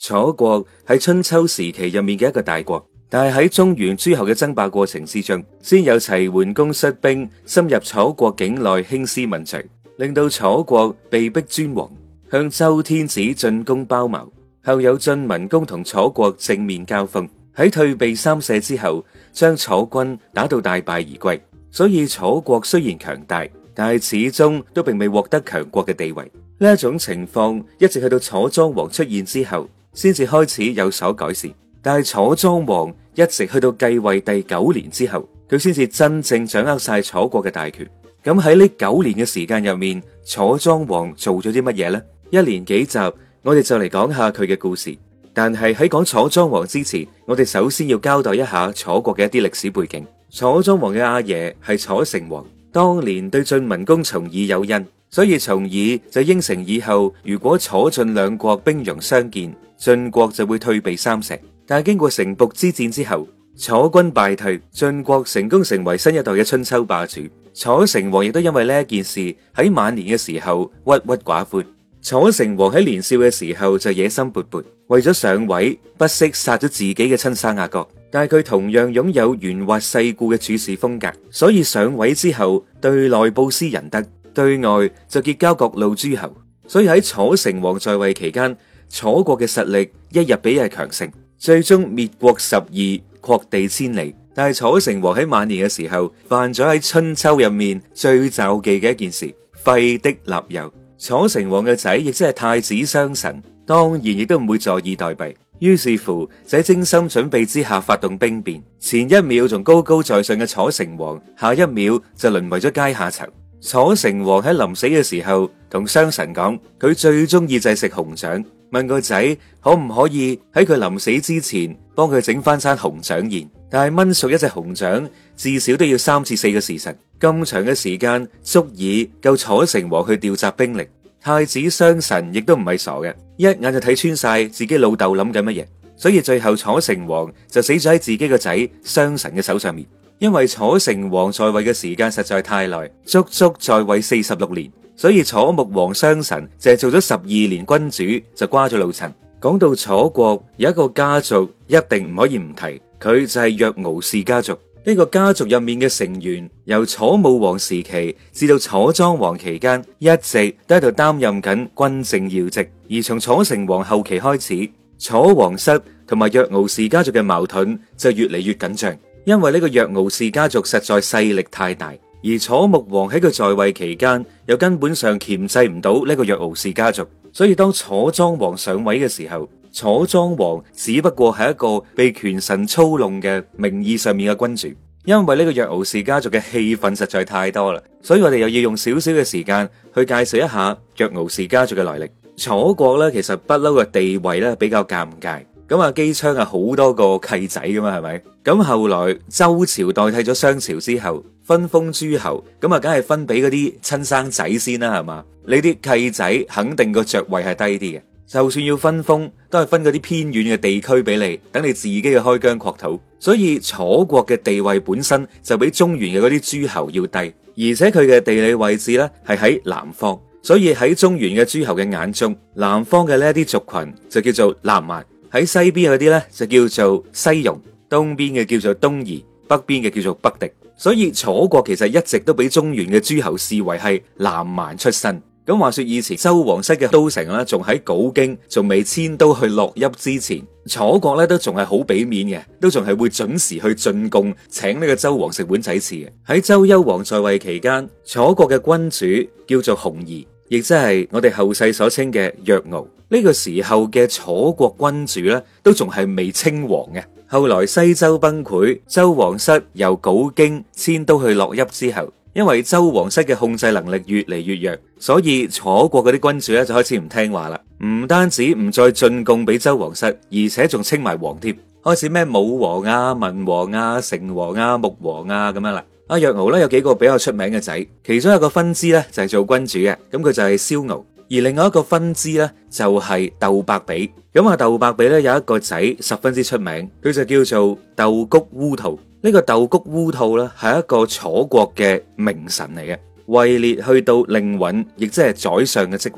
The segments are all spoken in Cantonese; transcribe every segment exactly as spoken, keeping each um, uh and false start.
楚國係春秋時期入面嘅一個大國，但係喺中原諸侯嘅爭霸過程之中，先有齊桓公率兵深入楚國境內興師問罪，令到楚國被逼尊王，向周天子進攻包茅。後有晉文公同楚國正面交鋒，喺退避三舍之後，將楚軍打到大敗而歸。所以楚國雖然強大，但係始終都並未獲得強國嘅地位。呢一種情況一直去到楚莊王出現之後，先至開始有所改善。但係楚莊王一直去到繼位第九年之後，佢先至真正掌握晒楚國嘅大權。咁喺呢九年嘅時間入面，楚莊王做咗啲乜嘢呢？一連幾集，我哋就嚟講下佢嘅故事。但係喺講楚莊王之前，我哋首先要交代一下楚國嘅一啲歷史背景。楚莊王嘅阿爺係楚成王，當年對晉文公重耳有恩，所以重耳就應承以後如果楚晉兩國兵戎相見，晉國就會退避三舍。但係經過城濮之戰之後，楚軍敗退，晉國成功成為新一代嘅春秋霸主。楚成王亦都因為呢一件事喺晚年嘅時候鬱鬱寡歡。楚成王喺年少嘅時候就野心勃勃，為咗上位不惜殺咗自己嘅親生阿哥。但係佢同樣擁有圓滑世故嘅處事風格，所以上位之後對內布施仁德，對外就結交各路諸侯。所以喺楚成王在位期間，楚國嘅實力一日比一日強盛，最終滅國十二，擴地千里。但係楚成王喺晚年嘅時候犯咗喺春秋入面最咒忌嘅一件事，廢嫡立幼。楚成王嘅仔亦即係太子商臣，當然亦都唔會坐以待斃。於是乎，就喺精心準備之下發動兵變。前一秒仲高高在上嘅楚成王，下一秒就淪為咗階下囚。楚成王喺臨死嘅時候，同商臣講，佢最中意就係食熊掌，問個仔可唔可以喺佢臨死之前幫佢整翻餐熊掌宴。但係燜熟一隻熊掌，至少都要三至四個時辰，咁長嘅時間足以夠楚成王去調集兵力。太子商臣亦都唔係傻嘅，一眼就睇穿晒自己老豆諗緊乜嘢，所以最後楚成王就死咗喺自己個仔商臣嘅手上面。因為楚成王在位嘅時間實在太耐，足足在位四十六年，所以楚穆王商臣淨係做咗十二年君主就瓜咗老襯。講到楚國有一個家族一定唔可以唔提，佢就係若敖氏家族。呢個家族入面嘅成員，由楚武王時期至到楚莊王期間，一直都喺度擔任緊軍政要職。而從楚成王後期開始，楚王室同埋若敖氏家族嘅矛盾就越嚟越緊張，因為呢個若敖氏家族實在勢力太大，而楚穆王喺佢在位期間，又根本上鉗制唔到呢個若敖氏家族，所以當楚莊王上位嘅時候，楚莊王只不過係一個被權臣操弄嘅名義上面嘅君主。因為呢個若敖氏家族嘅戲份實在太多啦，所以我哋又要用少少嘅時間去介紹一下若敖氏家族嘅來歷。楚國咧其實不嬲嘅地位咧比較尷尬，咁啊姬昌啊好多個契仔噶嘛，係咪？咁後來周朝代替咗商朝之後，分封諸侯，咁啊梗係分俾嗰啲親生仔先啦，係嘛？呢啲契仔肯定個爵位係低啲嘅。就算要分封，都係分嗰啲偏遠嘅地區俾你，等你自己嘅開疆擴土。所以楚國嘅地位本身就比中原嘅嗰啲諸侯要低，而且佢嘅地理位置呢係喺南方，所以喺中原嘅諸侯嘅眼中，南方嘅呢一啲族群就叫做南蠻，喺西邊嗰啲呢就叫做西戎，東邊嘅叫做東夷，北邊嘅叫做北狄。所以楚國其實一直都俾中原嘅諸侯視為係南蠻出身。咁話說以前周王室嘅都城啦，仲喺鎬京，仲未遷都去洛邑之前，楚國咧都仲係好俾面嘅，都仲係會準時去進貢，請呢個周王食碗仔翅嘅。喺周幽王在位期間，楚國嘅君主叫做熊儀，亦即係我哋後世所稱嘅若敖。呢個時候嘅楚國君主咧，都仲係未稱王嘅。後來西周崩潰，周王室由鎬京遷都去洛邑之後，因為周王室嘅控制能力越嚟越弱，所以楚國嗰啲君主咧就開始唔聽話啦，唔單止唔再進貢俾周王室，而且仲稱埋王添，開始咩武王啊、文王啊、成王啊、穆王啊咁樣啦。阿若敖咧有幾個比較出名嘅仔，其中一個分支咧就係做君主嘅，咁佢就係蕭敖，而另外一個分支咧就係鬥伯比。咁啊鬥伯比咧有一個仔十分之出名，佢就叫做鬥谷烏兔。呢個鬥谷烏兔咧係一個楚國嘅名臣嚟嘅，位列去到令尹，亦即係宰相嘅職位。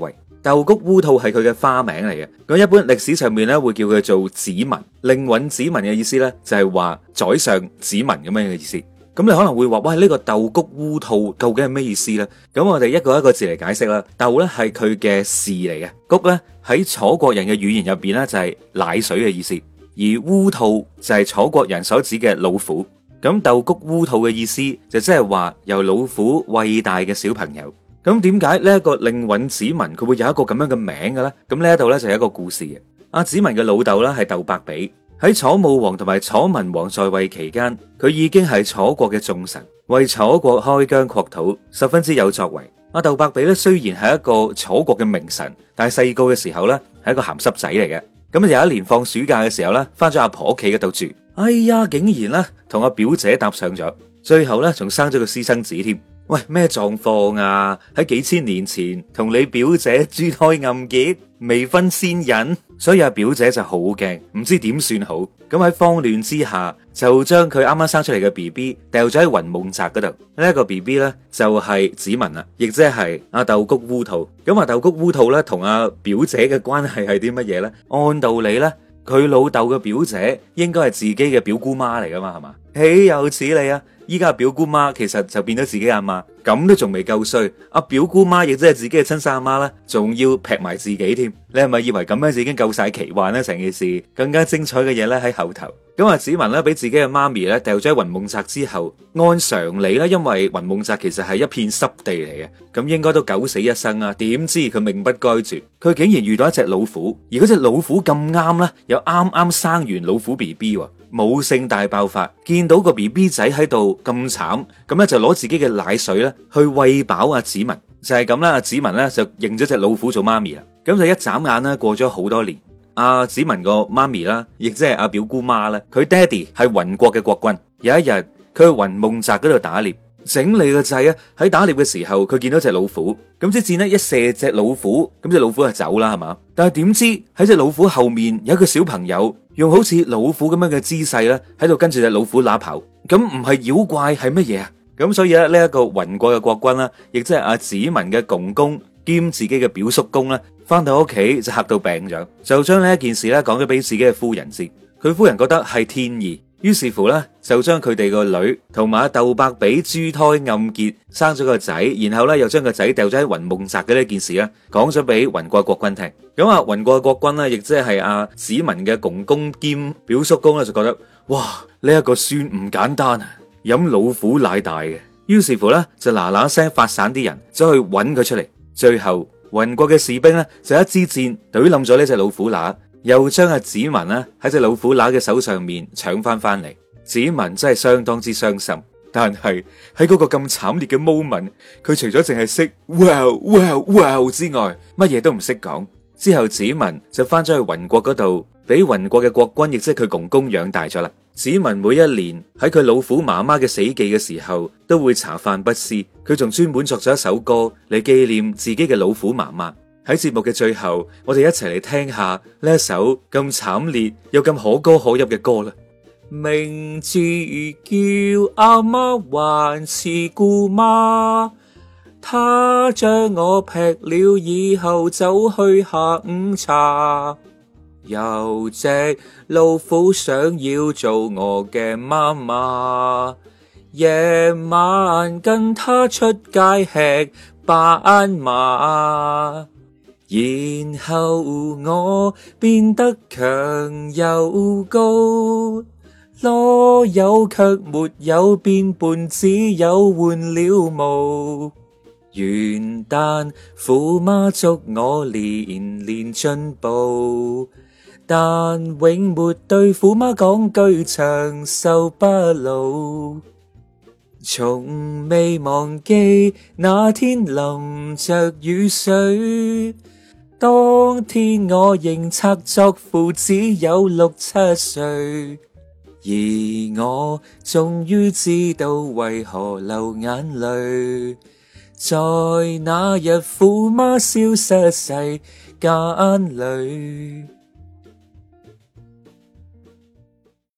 竇谷烏兔係佢嘅花名嚟嘅。咁一般歷史上面咧會叫佢做子文，令尹子文嘅意思咧就係話宰相子文咁樣嘅意思。咁你可能會話，喂，呢個竇谷烏兔究竟係咩意思呢？咁我哋一個一個字嚟解釋啦。竇咧係佢嘅氏嚟嘅，谷咧喺楚國人嘅語言入邊咧就係奶水嘅意思，而烏兔就係楚國人所指嘅老虎。咁竇谷烏兔嘅意思就即係話由老虎餵大嘅小朋友。咁點解呢一個令尹子文佢會有一個咁樣嘅名嘅咧？咁呢一度咧就係一個故事嘅。阿子文嘅老豆咧係竇伯比。喺楚武王同埋楚文王在位期間，佢已經係楚國嘅重臣，為楚國開疆擴土，十分之有作為。阿竇伯比咧雖然係一個楚國嘅名臣，但係細個嘅時候咧係一個鹹濕仔嚟嘅。咁有一年放暑假嘅時候咧，翻咗阿婆屋企嗰度住，哎呀，竟然咧同阿表姐搭上咗，最後咧仲生咗個私生子添。喂，咩狀況啊？喺幾千年前同你表姐珠胎暗結，未婚先孕，所以阿表姐就好驚，唔知點算好。咁喺慌亂之下，就將佢啱啱生出嚟嘅 B B 掉咗喺雲夢澤嗰度。呢、這、一個 B B 咧就係、是、子文啦，亦即係阿竇谷烏兔。咁阿竇谷烏兔咧同阿表姐嘅關係係啲乜嘢咧？按道理咧，佢老豆嘅表姐應該係自己嘅表姑媽嚟噶嘛，係嘛？豈有此理啊！依家表姑媽其實就變咗自己阿媽，咁都仲未夠衰。阿表姑媽亦即係自己嘅親生阿媽咧，仲要劈埋自己添。你係咪以為咁樣就已經夠晒奇幻咧？成件事更加精彩嘅嘢咧喺後頭。咁阿子文咧俾自己嘅媽咪咧掉咗喺雲夢澤之後，按常理咧，因為雲夢澤其實係一片濕地嚟嘅，咁應該都九死一生啊。點知佢命不該絕，佢竟然遇到一隻老虎，而嗰隻老虎咁啱咧，又啱啱生完老虎 B B。母性大爆發，見到個 B B 仔喺度咁慘，咁咧就攞自己嘅奶水咧去餵飽阿子文，就係咁啦。阿子文咧就認咗隻老虎做媽咪啦。咁就一眨眼咧過咗好多年，阿子文個媽咪啦，亦即係阿表姑媽啦，佢爹哋係雲國嘅國君。有一日佢去雲夢澤嗰度打獵，整理個掣啊！喺打獵嘅時候，佢見到隻老虎，咁即箭呢一射隻老虎，咁隻老虎就走啦，係嘛？但係點知喺隻老虎後面有一個小朋友，用好似老虎咁樣嘅姿勢咧，喺度跟住隻老虎乸跑。咁唔係妖怪係乜嘢啊？咁所以咧呢一個雲國嘅國君啦，亦即係阿子文嘅公公兼自己嘅表叔公啦，翻到屋企就嚇到病咗，就將呢一件事咧講咗俾自己嘅夫人知。佢夫人覺得係天意。於是乎咧，就將佢哋個女同埋阿竇伯比珠胎暗結生咗個仔，然後咧又將個仔掉咗喺雲夢澤嘅呢件事咧，講咗俾雲國國君聽。咁啊，雲國國君咧，亦即係阿子文嘅公公兼表叔公咧，就覺得哇，呢、這、一個孫唔簡單啊，飲老虎奶大嘅。於是乎咧，就嗱嗱聲發散啲人走去揾佢出嚟。最後雲國嘅士兵咧，就一支箭懟冧咗呢隻老虎乸。又將阿子文咧喺隻老虎乸嘅手上面搶翻翻嚟，子文真係相當之傷心。但係喺嗰個咁慘烈嘅 moment，佢除咗淨係識 wow wow wow 之外，乜嘢都唔識講。之後子文就翻咗去雲國嗰度，俾雲國嘅國君，亦即係佢公公養大咗啦。子文每一年喺佢老虎媽媽嘅死忌嘅時候，都會茶飯不思。佢仲專門作咗一首歌嚟紀念自己嘅老虎媽媽。喺節目嘅最後，我哋一齊嚟聽下呢一首咁慘烈又咁可歌可泣嘅歌啦。名字叫阿媽還是姑媽，她將我劈了以後走去下午茶。有隻老虎想要做我嘅媽媽，夜晚跟她出街吃斑馬。然後我變得強又高，囉柚卻沒有變笨，只有換了毛。元旦虎媽祝我年年進步，但永沒對虎媽講句長壽不老。從未忘記那天淋着雨水，當天我認賊作父，只有六七歲，而我終於知道為何流眼淚。在那日虎媽消失世間裏。